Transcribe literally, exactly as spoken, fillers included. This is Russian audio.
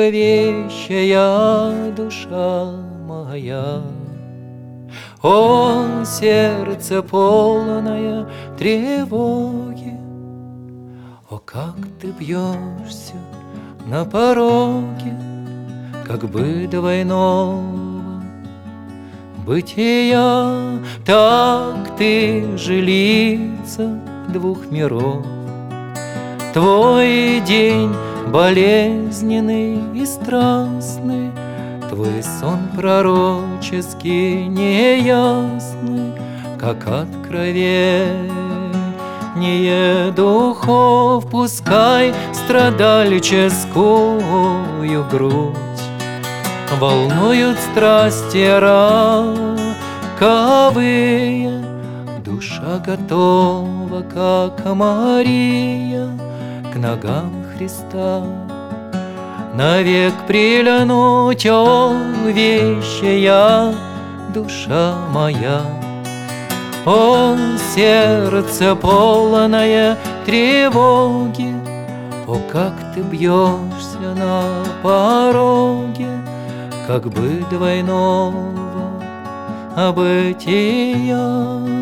злоговещая душа моя. О, сердце полное тревоги, о, как ты бьешься на пороге, как бы двойного бытия. Так ты жилица двух миров. Твой день болезненный и страстный, твой сон пророческий неясный, как откровение духов. Пускай страдальческую грудь волнуют страсти раковые. Душа готова, как Мария, к ногам Христа навек прильнуть. О, вещая душа моя, о, сердце полное тревоги, о, как ты бьешься на пороге, как бы двойного бытия.